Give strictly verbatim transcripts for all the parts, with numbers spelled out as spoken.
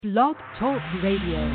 Blog Talk Radio.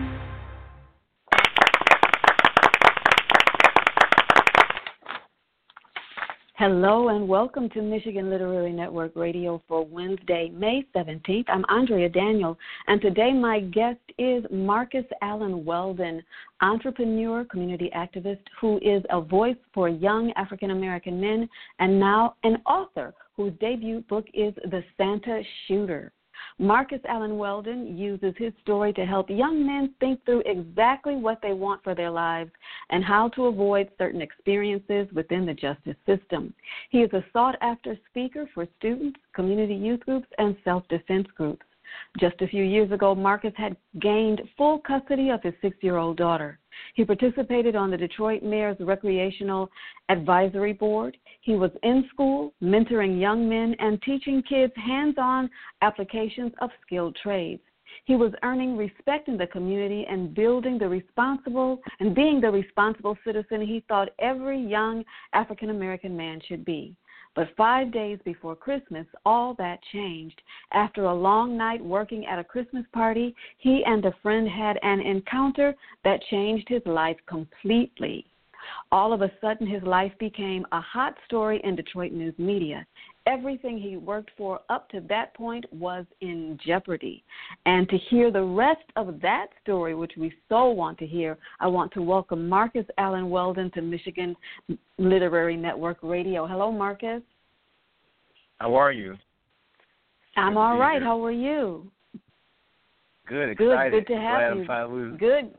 Hello and welcome to Michigan Literary Network Radio for Wednesday, May seventeenth. I'm Andrea Daniel, and today my guest is Marcus Allen Weldon, entrepreneur, community activist who is a voice for young African American men and now an author whose debut book is The Santa Shooter. Marcus Allen Weldon uses his story to help young men think through exactly what they want for their lives and how to avoid certain experiences within the justice system. He is a sought-after speaker for students, community youth groups, and self-defense groups. Just a few years ago, Marcus had gained full custody of his six-year-old daughter. He participated on the Detroit Mayor's Recreational Advisory Board. He was in school, mentoring young men and teaching kids hands-on applications of skilled trades. He was earning respect in the community and building the responsible and being the responsible citizen he thought every young African American man should be. But five days before Christmas, all that changed. After a long night working at a Christmas party, he and a friend had an encounter that changed his life completely. All of a sudden, his life became a hot story in Detroit news media. Everything he worked for up to that point was in jeopardy. And to hear the rest of that story, which we so want to hear, I want to welcome Marcus Allen Weldon to Michigan Literary Network Radio. Hello, Marcus. How are you? I'm good all right. Here. How are you? Good, excited. Good, good to have Glad you. I'm finally... Good.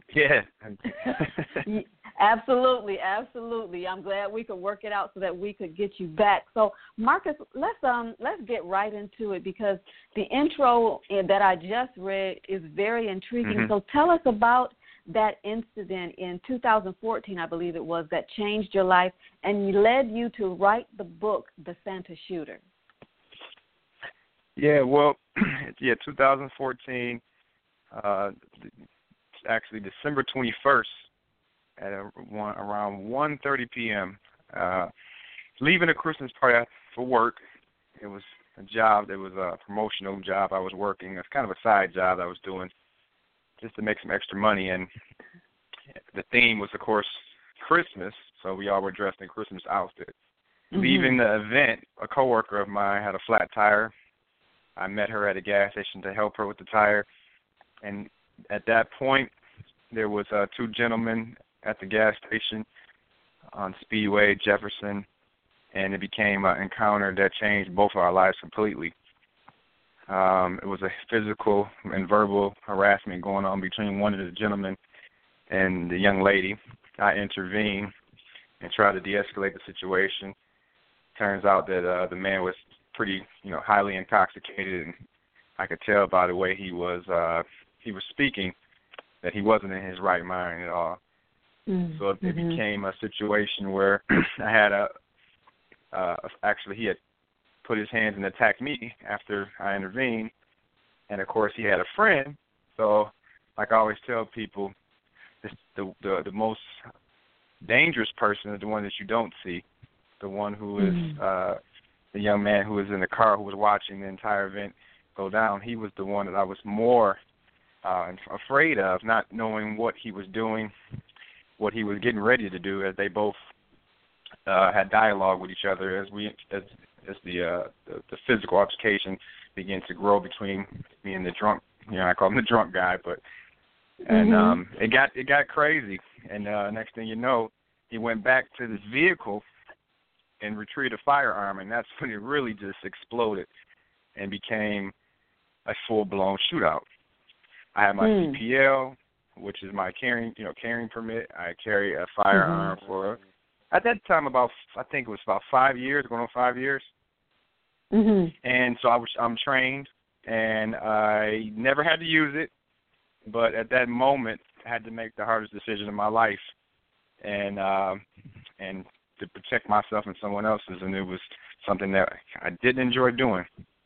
Yeah. Absolutely, absolutely. I'm glad we could work it out so that we could get you back. So, Marcus, let's um let's get right into it because the intro that I just read is very intriguing. Mm-hmm. So, tell us about that incident in two thousand fourteen, I believe it was, that changed your life and led you to write the book, The Santa Shooter. Yeah, well, yeah, two thousand fourteen, uh, actually December twenty-first. At a, one, around one thirty p.m., uh, leaving a Christmas party for work. It was a job that was a promotional job I was working. It's kind of a side job I was doing just to make some extra money. And the theme was, of course, Christmas, so we all were dressed in Christmas outfits. Mm-hmm. Leaving the event, a coworker of mine had a flat tire. I met her at a gas station to help her with the tire. And at that point, there was uh, two gentlemen at the gas station on Speedway, Jefferson, and it became an encounter that changed both of our lives completely. Um, it was a physical and verbal harassment going on between one of the gentlemen and the young lady. I intervened and tried to de-escalate the situation. Turns out that uh, the man was pretty, you know, highly intoxicated, and I could tell by the way he was uh, he was speaking that he wasn't in his right mind at all. Mm-hmm. So it mm-hmm. became a situation where I had a, uh, actually he had put his hands and attacked me after I intervened. And, of course, he had a friend. So, like I always tell people, this, the, the the most dangerous person is the one that you don't see, the one who is mm-hmm. uh, the young man who was in the car who was watching the entire event go down. He was the one that I was more uh, afraid of, not knowing what he was doing, what he was getting ready to do, as they both uh, had dialogue with each other as we as as the, uh, the the physical altercation began to grow between me and the drunk. You know, I call him the drunk guy, but and mm-hmm. um, it got it got crazy. And uh, next thing you know, he went back to this vehicle and retrieved a firearm, and that's when it really just exploded and became a full blown shootout. I had my mm. C P L, which is my carrying, you know, carrying permit. I carry a firearm mm-hmm. for, at that time, about, I think it was about five years, going on five years. Mm-hmm. And so I was, I'm trained, and I never had to use it, but at that moment, I had to make the hardest decision of my life, and uh, and to protect myself and someone else's, and it was something that I didn't enjoy doing.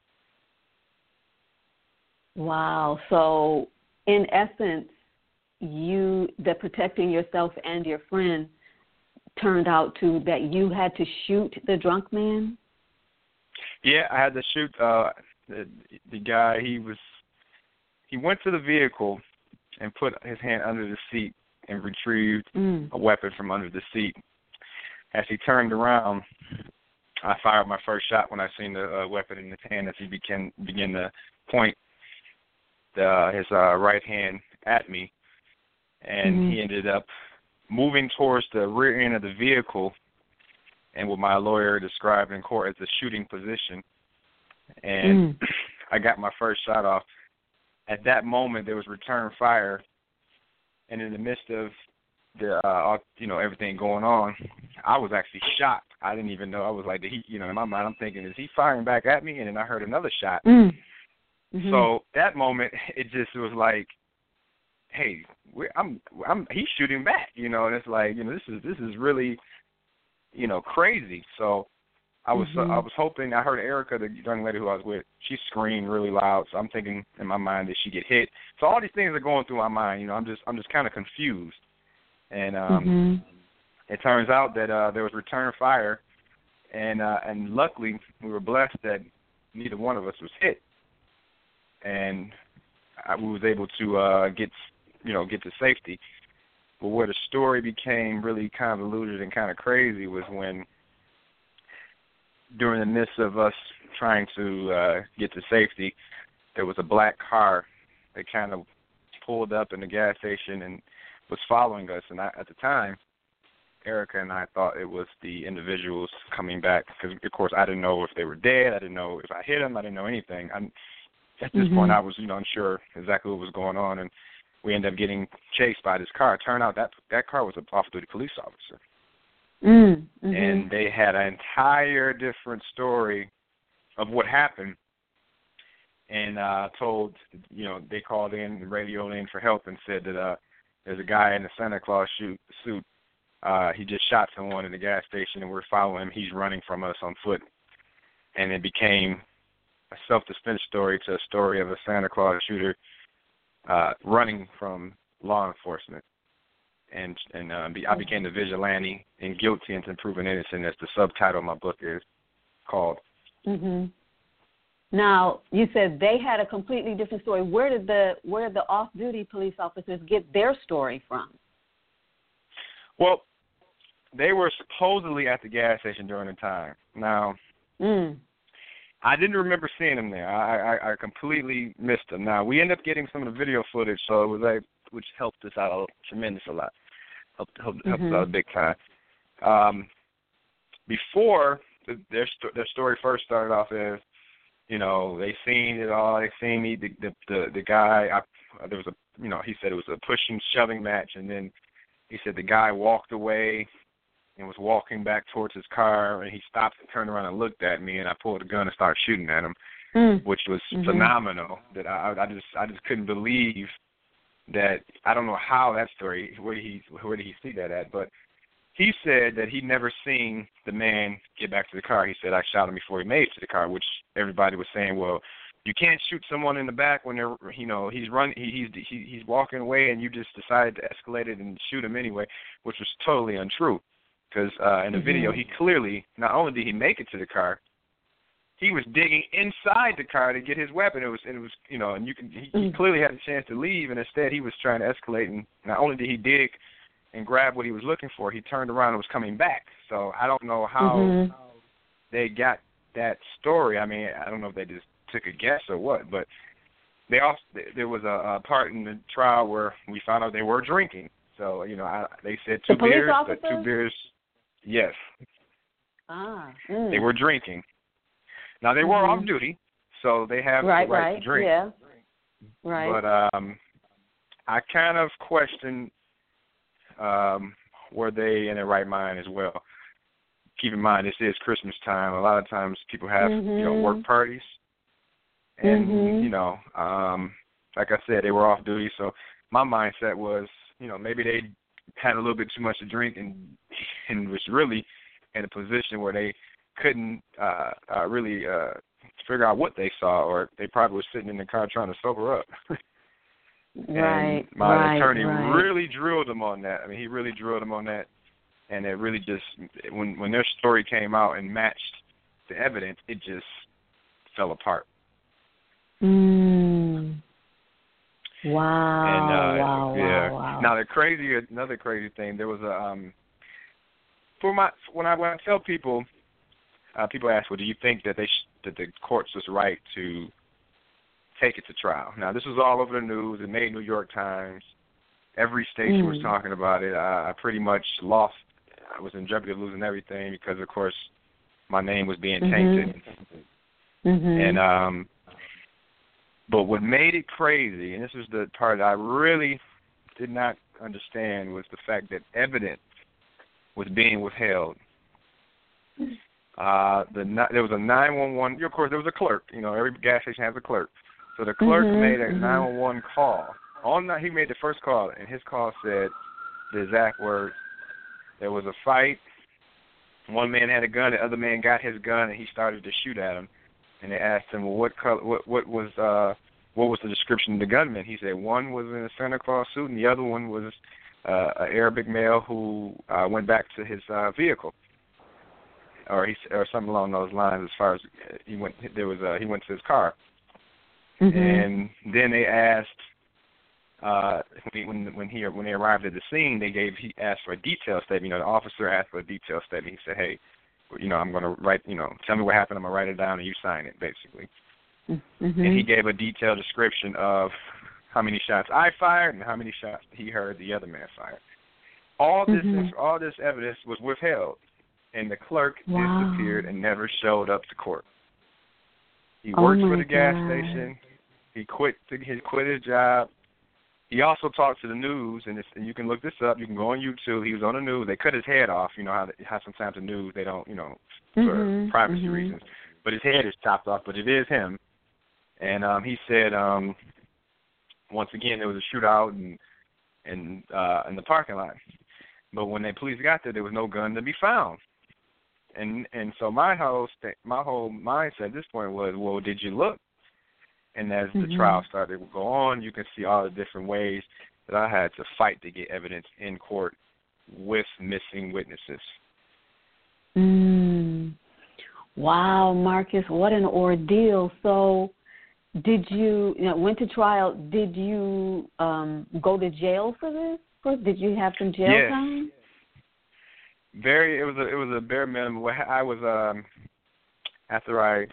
Wow. So, in essence, you that protecting yourself and your friend turned out to that you had to shoot the drunk man? Yeah, I had to shoot uh, the, the guy. He was he went to the vehicle and put his hand under the seat and retrieved mm. a weapon from under the seat. As he turned around, I fired my first shot when I seen the uh, weapon in his hand as he began began to point the, his uh, right hand at me, and mm-hmm. he ended up moving towards the rear end of the vehicle, and what my lawyer described in court as the shooting position. And mm. I got my first shot off. At that moment, there was return fire, and in the midst of the uh, you know everything going on, I was actually shocked. I didn't even know. I was like, he, you know, in my mind, I'm thinking, is he firing back at me? And then I heard another shot. Mm. Mm-hmm. So that moment, it just was like, hey, we're, I'm, I'm, he's shooting back, you know, and it's like, you know, this is this is really, you know, crazy. So I was mm-hmm. uh, I was hoping. I heard Erica, the young lady who I was with, she screamed really loud. So I'm thinking in my mind, did she get hit? So all these things are going through my mind. You know, I'm just I'm just kind of confused. And um, mm-hmm. it turns out that uh, there was return fire, and uh, and luckily we were blessed that neither one of us was hit, and I, we was able to uh, get you know get to safety. But where the story became really convoluted and kind of crazy was when, during the midst of us trying to uh, get to safety, there was a black car that kind of pulled up in the gas station and was following us. And I, at the time, Erica and I thought it was the individuals coming back because, of course, I didn't know if they were dead. I didn't know if I hit them. I didn't know anything. I, at this mm-hmm. point, I was, you know, unsure exactly what was going on, and we ended up getting chased by this car. It turned out that that car was an off-duty police officer. Mm-hmm. And they had an entire different story of what happened, and uh, told, you know, they called in, radioed in for help and said that uh, there's a guy in a Santa Claus shoot, suit. Uh, he just shot someone in the gas station, and we're following him. He's running from us on foot. And it became a self-defense story to a story of a Santa Claus shooter uh, running from law enforcement. And and uh, be, I became the vigilante and guilty until proven innocent, as the subtitle of my book is called. Mm-hmm. Now, you said they had a completely different story. Where did the where did the off-duty police officers get their story from? Well, they were supposedly at the gas station during the time. Now, mm. I didn't remember seeing them there. I, I, I completely missed them. Now, we ended up getting some of the video footage, so it was like, which helped us out a tremendous a lot. Helped, helped, helped mm-hmm. us out big time. Um, before the, their their story first started off as, you know, they seen it all. They seen me, the the the, the guy. I, there was a, you know, he said it was a pushing, shoving match, and then he said the guy walked away and was walking back towards his car, and he stopped and turned around and looked at me, and I pulled a gun and started shooting at him, mm. which was mm-hmm. phenomenal. That I, I just I just couldn't believe that. I don't know how that story, where did he where did he see that at, but he said that he'd never seen the man get back to the car. He said, I shot him before he made it to the car, which everybody was saying, well, you can't shoot someone in the back when they're, you know, he's running, he, he's he, he's walking away, and you just decided to escalate it and shoot him anyway, which was totally untrue. Because uh, in the mm-hmm. video, he clearly, not only did he make it to the car, he was digging inside the car to get his weapon. It was, it was, you know, and you can, he, he clearly had a chance to leave, and instead he was trying to escalate. And not only did he dig and grab what he was looking for, he turned around and was coming back. So I don't know how mm-hmm. they got that story. I mean, I don't know if they just took a guess or what, but they also, there was a, a part in the trial where we found out they were drinking. So, you know, I, they said two the police beers, officers? but two beers, yes. Ah. Mm. They were drinking. Now, they were mm-hmm. off duty, so they have right, the right, right. to drink. Yeah. Right. But um, I kind of question, um, were they in their right mind as well? Keep in mind, this is Christmas time. A lot of times people have, mm-hmm. you know, work parties. And, mm-hmm. you know, um, like I said, they were off duty. So my mindset was, you know, maybe they had a little bit too much to drink and and was really in a position where they couldn't uh, uh, really uh, figure out what they saw, or they probably were sitting in the car trying to sober up. Right. And my right, attorney right. really drilled them on that. I mean, he really drilled them on that. And it really just, when when their story came out and matched the evidence, it just fell apart. Mm. Wow. And uh, wow. yeah. Wow. Wow. Now the crazy, another crazy thing. There was a um, for my when I when I tell people, uh, people ask, well, do you think that they sh- that the courts was right to take it to trial? Now this was all over the news. It made New York Times. Every station mm. was talking about it. I, I pretty much lost. I was in jeopardy of losing everything because, of course, my name was being tainted. Mm-hmm. Mm-hmm. And um, but what made it crazy, and this was the part I really did not understand, was the fact that evidence was being withheld. Uh, the there was a nine one one. Of course, there was a clerk. You know, every gas station has a clerk. So the clerk mm-hmm. made a mm-hmm. nine one one call. On that, he made the first call, and his call said the exact words: there was a fight. One man had a gun, the other man got his gun, and he started to shoot at him. And they asked him, well, what color, what what was uh, what was the description of the gunman? He said one was in a Santa Claus suit, and the other one was uh, an Arabic male who uh, went back to his uh, vehicle, or he or something along those lines. As far as he went, there was uh, he went to his car, mm-hmm. and then they asked uh, when when he when they arrived at the scene, they gave he asked for a detailed statement. You know, the officer asked for a detailed statement. He said, hey, you know, I'm going to write, you know, tell me what happened. I'm going to write it down and you sign it, basically. Mm-hmm. And he gave a detailed description of how many shots I fired and how many shots he heard the other man fire. All this, mm-hmm. all this evidence was withheld, and the clerk wow. disappeared and never showed up to court. He oh worked for the gas God. station. He quit. He quit his job. He also talked to the news, and, it's, and you can look this up. You can go on YouTube. He was on the news. They cut his head off. You know how, how sometimes the news, they don't, you know, for mm-hmm. privacy mm-hmm. reasons. But his head is chopped off, but it is him. And um, he said, um, once again, there was a shootout and, and, uh, in the parking lot. But when the police got there, there was no gun to be found. And and so my whole, st- my whole mindset at this point was, well, did you look? And as the mm-hmm. trial started to go on, you can see all the different ways that I had to fight to get evidence in court with missing witnesses. Mm. Wow, Marcus, what an ordeal. So did you, you know, went to trial, did you um, go to jail for this? First, did you have some jail yes. time? Very, it was a, it was a bare minimum. I was, um, after I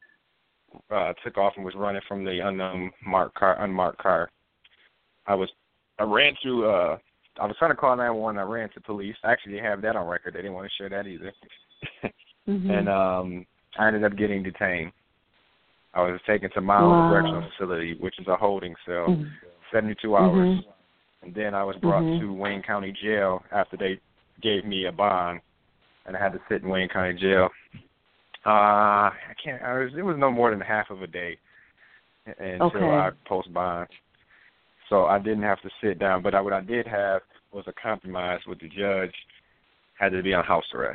Uh, took off and was running from the unknown marked car, unmarked car. I was, I ran through. Uh, I was trying to call nine one one. I ran to police. I actually didn't have that on record. They didn't want to share that either. mm-hmm. And um, I ended up getting detained. I was taken to Miles wow. Correctional Facility, which is a holding cell, mm-hmm. seventy-two hours. Mm-hmm. And then I was brought mm-hmm. to Wayne County Jail after they gave me a bond, and I had to sit in Wayne County Jail. Uh, I can't. I was, it was no more than half of a day until okay. I post bond, so I didn't have to sit down. But I, what I did have was a compromise with the judge. Had to be on house arrest,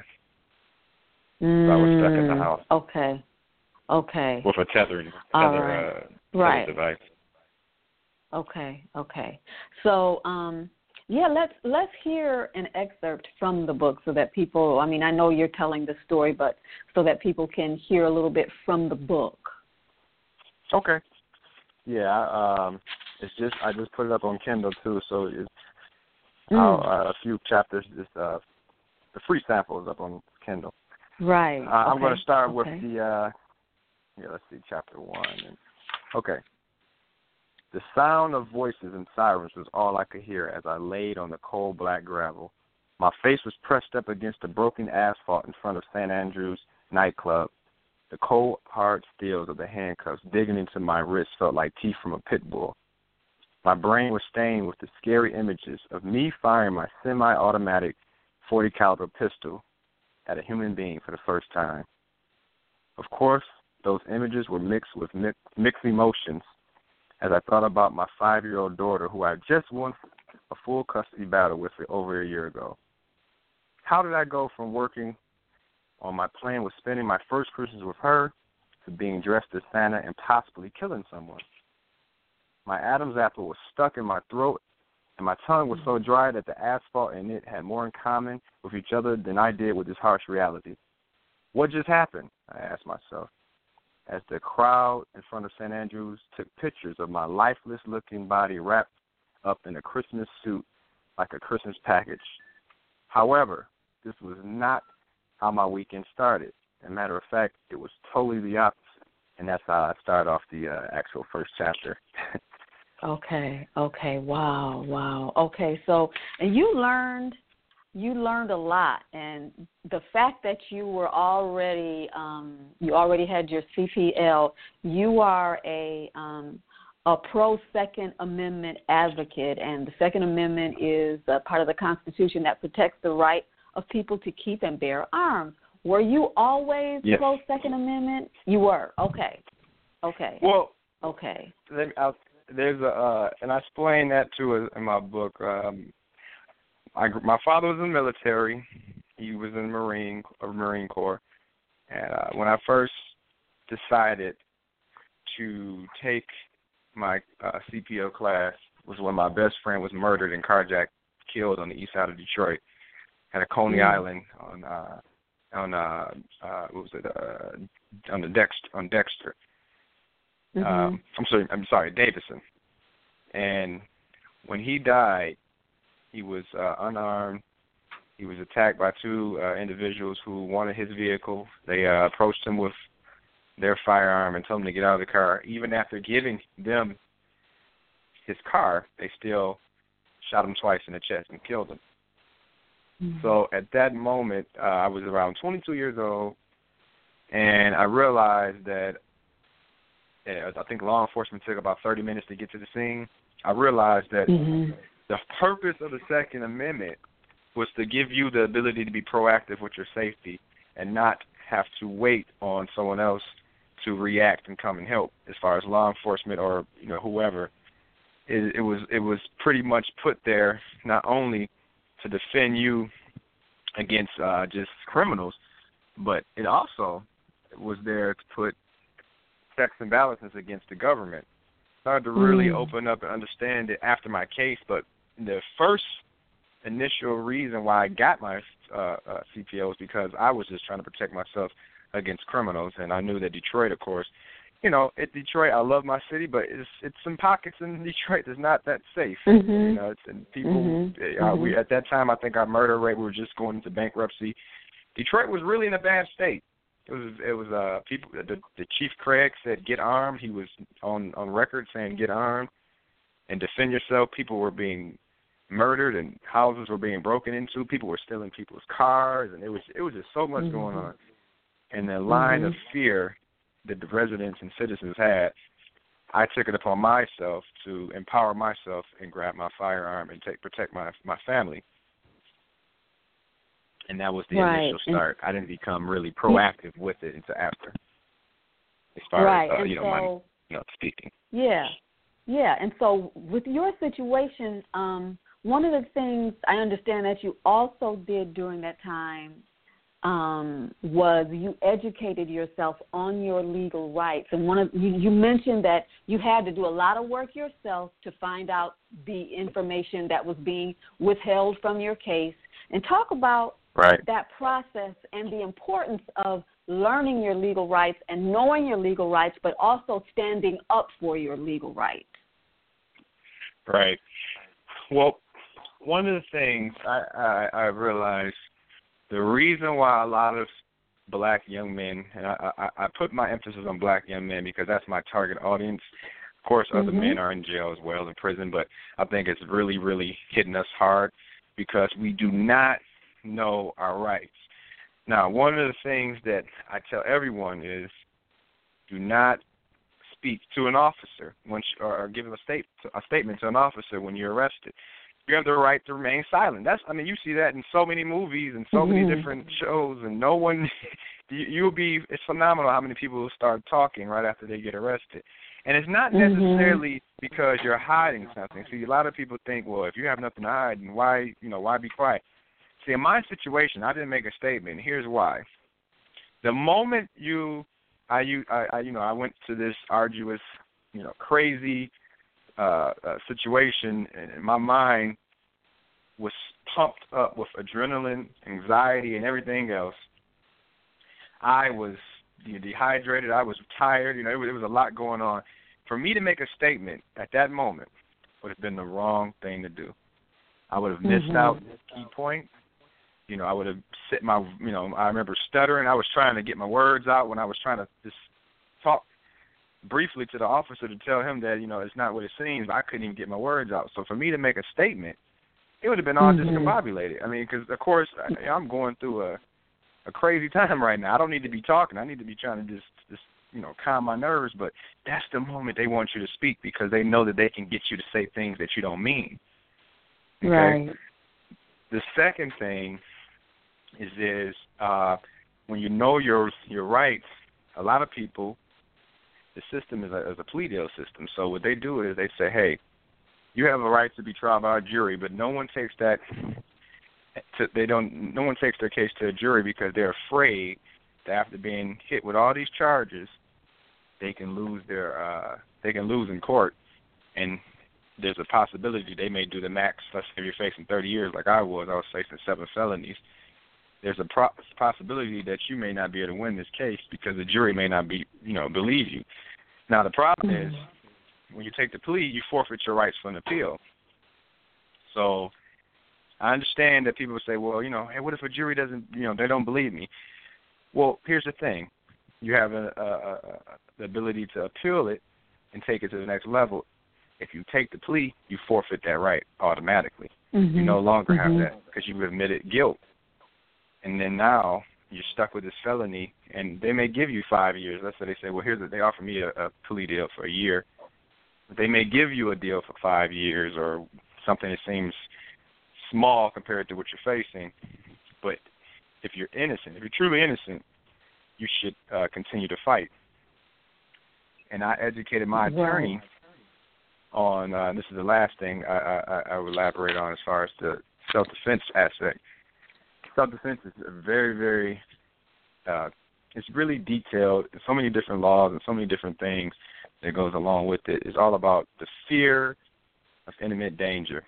mm, so I was stuck in the house. Okay, okay. With a tethering, All tether, right. uh, right. tether device. Okay, okay. So, um. Yeah, let's let's hear an excerpt from the book so that people, I mean, I know you're telling the story, but so that people can hear a little bit from the book. Okay. Yeah, um, it's just, I just put it up on Kindle too, so it's mm. uh, a few chapters, just, uh, the free sample is up on Kindle. Right. Uh, I'm okay. going to start okay. with the, uh, yeah, let's see, chapter one. Okay. The sound of voices and sirens was all I could hear as I laid on the cold black gravel. My face was pressed up against the broken asphalt in front of Saint Andrew's nightclub. The cold, hard steels of the handcuffs digging into my wrist felt like teeth from a pit bull. My brain was stained with the scary images of me firing my semi-automatic forty caliber pistol at a human being for the first time. Of course, those images were mixed with mi- mixed emotions as I thought about my five-year-old daughter who I just won a full custody battle with over a year ago. How did I go from working on my plan with spending my first Christmas with her to being dressed as Santa and possibly killing someone? My Adam's apple was stuck in my throat, and my tongue was so dry that the asphalt and it had more in common with each other than I did with this harsh reality. What just happened? I asked myself. as the crowd in front of Saint Andrews took pictures of my lifeless-looking body wrapped up in a Christmas suit like a Christmas package. However, this was not how my weekend started. As a matter of fact, it was totally the opposite, and that's how I start off the uh, actual first chapter. Okay, okay, wow, wow. Okay, so and you learned you learned a lot, and the fact that you were already um, you already had your C P L, you are a um, a pro Second Amendment advocate, and the Second Amendment is a part of the Constitution that protects the right of people to keep and bear arms. Were you always yes. pro Second Amendment? You were. Okay. Okay. Well, okay. Let me, I'll, there's a, uh, and I explain that too in my book. Um, I, my father was in the military. He was in the Marine, uh, Marine Corps, and uh, when I first decided to take my uh, C P L class, was when my best friend was murdered and carjacked, killed on the east side of Detroit, at a Coney mm. Island on uh, on uh, uh, what was it uh, on the Dexter on Dexter. Mm-hmm. Um, I'm sorry, I'm sorry, Davison. And when he died, he was uh, unarmed. He was attacked by two uh, individuals who wanted his vehicle. They uh, approached him with their firearm and told him to get out of the car. Even after giving them his car, they still shot him twice in the chest and killed him. Mm-hmm. So at that moment, uh, I was around twenty-two years old, and I realized that I think law enforcement took about thirty minutes to get to the scene. I realized that mm-hmm. the purpose of the Second Amendment was to give you the ability to be proactive with your safety and not have to wait on someone else to react and come and help. As far as law enforcement or you know whoever, it, it was it was pretty much put there not only to defend you against uh, just criminals, but it also was there to put checks and balances against the government. Started to really mm. open up and understand it after my case, but the first initial reason why I got my uh, uh, C P L was because I was just trying to protect myself against criminals, and I knew that Detroit, of course, you know, at Detroit, I love my city, but it's it's some pockets in Detroit that's not that safe. Mm-hmm. You know, it's, and people, mm-hmm. uh, we at that time, I think our murder rate, we were just going into bankruptcy. Detroit was really in a bad state. It was it was uh people. The, the Chief Craig said, "Get armed." He was on on record saying, "Get armed and defend yourself." People were being murdered and houses were being broken into. People were stealing people's cars, and it was it was just so much mm-hmm. going on. And the line mm-hmm. of fear that the residents and citizens had, I took it upon myself to empower myself and grab my firearm and take protect my my family. And that was the right. initial start. And I didn't become really proactive with it until after, as far right. as uh, and you know, so, my you know speaking. Yeah, yeah. And so, with your situation, um, one of the things I understand that you also did during that time um, was you educated yourself on your legal rights. And one of you, you mentioned that you had to do a lot of work yourself to find out the information that was being withheld from your case, and talk about right. that process and the importance of learning your legal rights and knowing your legal rights, but also standing up for your legal rights. Right. Well, one of the things I, I, I realized, the reason why a lot of black young men, and I, I, I put my emphasis on black young men because that's my target audience. Of course, other mm-hmm. men are in jail as well, in prison, but I think it's really, really hitting us hard because we do not know our rights. Now, one of the things that I tell everyone is do not speak to an officer once, or give a, state, a statement to an officer when you're arrested. You have the right to remain silent. That's, I mean, you see that in so many movies and so mm-hmm. many different shows, and no one, you, you'll be, it's phenomenal how many people will start talking right after they get arrested. And it's not necessarily mm-hmm. because you're hiding something. See, a lot of people think, well, if you have nothing to hide, then why, you know, why be quiet? See, in my situation, I didn't make a statement. Here's why. The moment you, I, you, I, I you know, I went to this arduous, you know, crazy uh, uh, situation, and my mind was pumped up with adrenaline, anxiety, and everything else. I was dehydrated. I was tired. You know, it was, it was a lot going on. For me to make a statement at that moment would have been the wrong thing to do. I would have missed mm-hmm. out key points. You know, I would have sit my, you know, I remember stuttering. I was trying to get my words out when I was trying to just talk briefly to the officer to tell him that, you know, it's not what it seems. I couldn't even get my words out. So for me to make a statement, it would have been all mm-hmm. discombobulated. I mean, because, of course, I, I'm going through a, a crazy time right now. I don't need to be talking. I need to be trying to just, just, you know, calm my nerves. But that's the moment they want you to speak because they know that they can get you to say things that you don't mean. Okay? Right. The second thing is is uh, when you know your your rights, a lot of people, the system is a, is a plea deal system. So what they do is they say, hey, you have a right to be tried by a jury, but no one takes that. To, they don't. No one takes their case to a jury because they're afraid that after being hit with all these charges, they can lose their. Uh, they can lose in court, and there's a possibility they may do the max. Let's say you're facing thirty years, like I was. I was facing seven felonies. There's a pro- possibility that you may not be able to win this case because the jury may not be, you know, believe you. Now the problem mm-hmm. is when you take the plea, you forfeit your rights for an appeal. So I understand that people say, well, you know, hey, what if a jury doesn't, you know, they don't believe me? Well, here's the thing: you have a, a, a, the ability to appeal it and take it to the next level. If you take the plea, you forfeit that right automatically. Mm-hmm. You no longer mm-hmm. have that because you admitted guilt. And then now you're stuck with this felony, and they may give you five years. Let's say they say, well, here's a, they offer me a, a plea deal for a year. They may give you a deal for five years or something that seems small compared to what you're facing. But if you're innocent, if you're truly innocent, you should uh, continue to fight. And I educated my attorney on, uh, this is the last thing I, I, I would elaborate on as far as the self-defense aspect. Self-defense is a very, very, uh, it's really detailed. There's so many different laws and so many different things that goes along with it. It's all about the fear of imminent danger.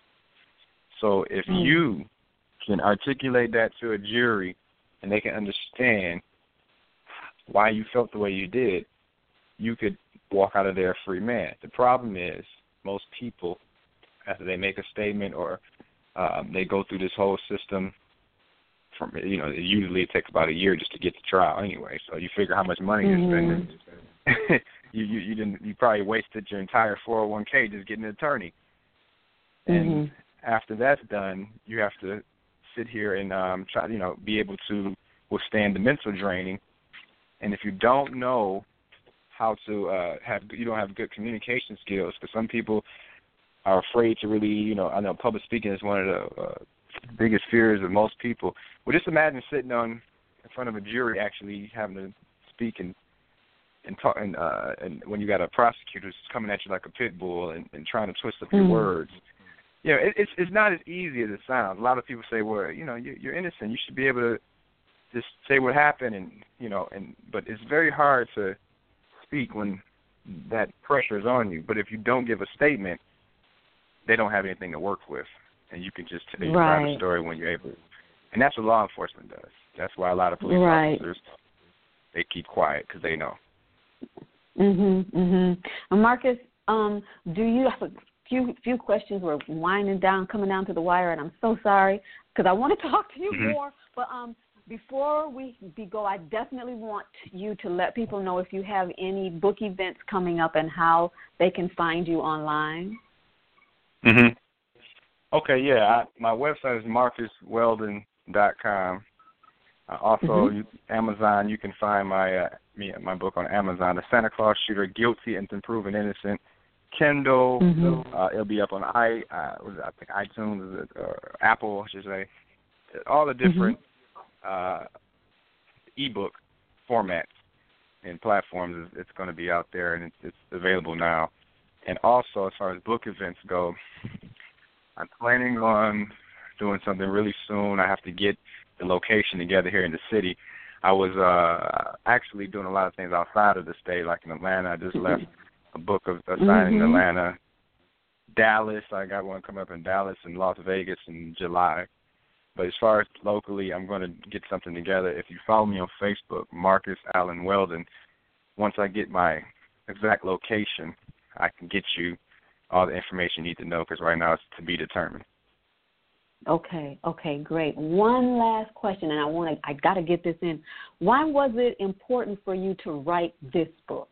So if mm. you can articulate that to a jury and they can understand why you felt the way you did, you could walk out of there a free man. The problem is most people, after they make a statement or um, they go through this whole system, from, you know, usually it takes about a year just to get to trial anyway. So you figure how much money mm-hmm. you're spending. you, you you didn't you probably wasted your entire four oh one k just getting an attorney. And mm-hmm. after that's done, you have to sit here and um, try, you know, be able to withstand the mental draining. And if you don't know how to uh, have, you don't have good communication skills, because some people are afraid to really, you know, I know public speaking is one of the uh, biggest fears of most people. Well, just imagine sitting on in front of a jury, actually having to speak and and talk, and, uh, and when you got a prosecutor coming at you like a pit bull and, and trying to twist up your mm. words. You know, it, it's it's not as easy as it sounds. A lot of people say, well, you know, you, you're innocent. You should be able to just say what happened, and you know, and but it's very hard to speak when that pressure is on you. But if you don't give a statement, they don't have anything to work with, and you can just tell your right. private story when you're able. And that's what law enforcement does. That's why a lot of police right. officers, they keep quiet because they know. Mhm, mhm. Marcus, um, do you have a few few questions? We're winding down, coming down to the wire, and I'm so sorry because I want to talk to you mm-hmm. more. But um, before we go, I definitely want you to let people know if you have any book events coming up and how they can find you online. Mhm. Okay, yeah. I, my website is marcus weldon dot com. Uh, also, mm-hmm. you, Amazon, you can find my uh, me, my book on Amazon, The Santa Claus Shooter, Guilty and Proven Innocent. Kindle, mm-hmm. uh, it'll be up on i, uh, what is it, I think iTunes, or Apple, I should say. All the different mm-hmm. uh, ebook formats and platforms, it's going to be out there, and it's, it's available now. And also, as far as book events go, I'm planning on doing something really soon. I have to get the location together here in the city. I was uh, actually doing a lot of things outside of the state, like in Atlanta. I just left a book of uh, signing mm-hmm. in Atlanta. Dallas, I got one coming up in Dallas and Las Vegas in July. But as far as locally, I'm going to get something together. If you follow me on Facebook, Marcus Allen Weldon, once I get my exact location, I can get you all the information you need to know, because right now it's to be determined. Okay, okay, great. One last question, and I want to, I got to get this in. Why was it important for you to write this book?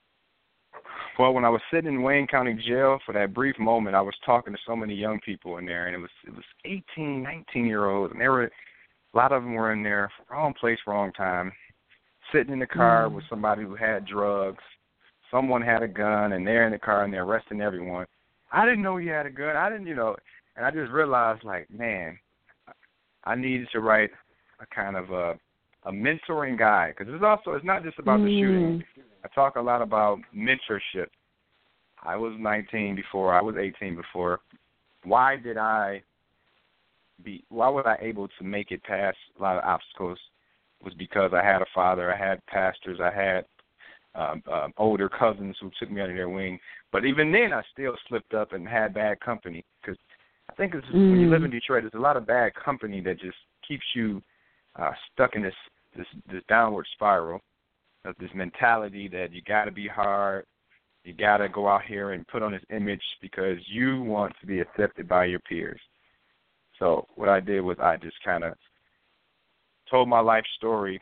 Well, when I was sitting in Wayne County Jail for that brief moment, I was talking to so many young people in there, and it was it was eighteen, nineteen-year-olds, and they were, a lot of them were in there, wrong place, wrong time, sitting in the car mm. with somebody who had drugs. Someone had a gun, and they're in the car, and they're arresting everyone. I didn't know he had a gun. I didn't, you know, and I just realized, like, man, I needed to write a kind of a, a mentoring guide, because it's also, it's not just about mm. the shooting. I talk a lot about mentorship. I was nineteen before. I was eighteen before. Why did I be, why was I able to make it past a lot of obstacles? It was because I had a father, I had pastors, I had um, um, older cousins who took me under their wing. But even then, I still slipped up and had bad company, because I think it's, mm. when you live in Detroit, there's a lot of bad company that just keeps you uh, stuck in this, this, this downward spiral. Of this mentality that you got to be hard, you got to go out here and put on this image because you want to be accepted by your peers. So what I did was I just kind of told my life story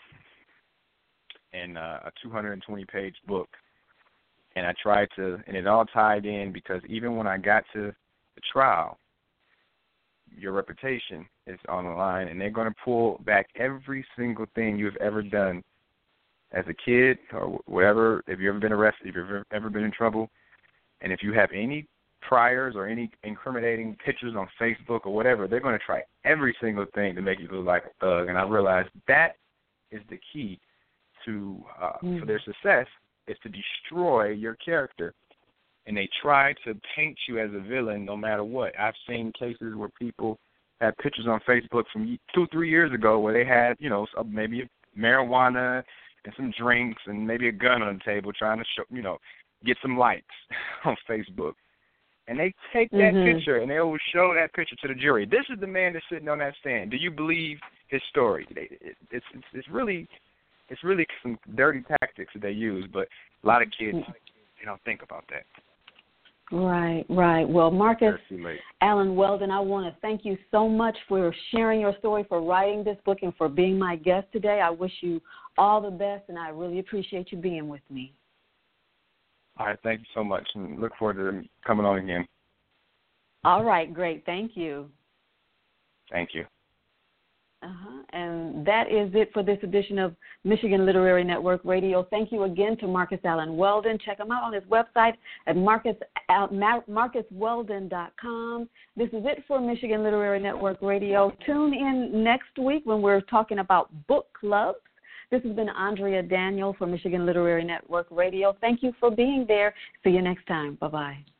in uh, a two hundred twenty page book, and I tried to, and it all tied in, because even when I got to the trial, your reputation is on the line, and they're going to pull back every single thing you've ever done as a kid or whatever, if you've ever been arrested, if you've ever, ever been in trouble, and if you have any priors or any incriminating pictures on Facebook or whatever, they're going to try every single thing to make you look like a thug. And I realized that is the key to uh, mm. for their success, is to destroy your character. And they try to paint you as a villain no matter what. I've seen cases where people had pictures on Facebook from two, three years ago where they had, you know, maybe marijuana and some drinks and maybe a gun on the table, trying to show, you know, get some likes on Facebook. And they take that mm-hmm. picture and they will show that picture to the jury. This is the man that's sitting on that stand. Do you believe his story? It's it's it's really it's really some dirty tactics that they use, but a lot of kids they don't think about that. Right, right. Well, Marcus Allen Weldon, I want to thank you so much for sharing your story, for writing this book, and for being my guest today. I wish you all the best, and I really appreciate you being with me. All right, thank you so much, and look forward to coming on again. All right, great. Thank you. Thank you. Uh-huh. And that is it for this edition of Michigan Literary Network Radio. Thank you again to Marcus Allen Weldon. Check him out on his website at marcus marcus weldon dot com. This is it for Michigan Literary Network Radio. Tune in next week when we're talking about book clubs. This has been Andrea Daniel for Michigan Literary Network Radio. Thank you for being there. See you next time. Bye-bye.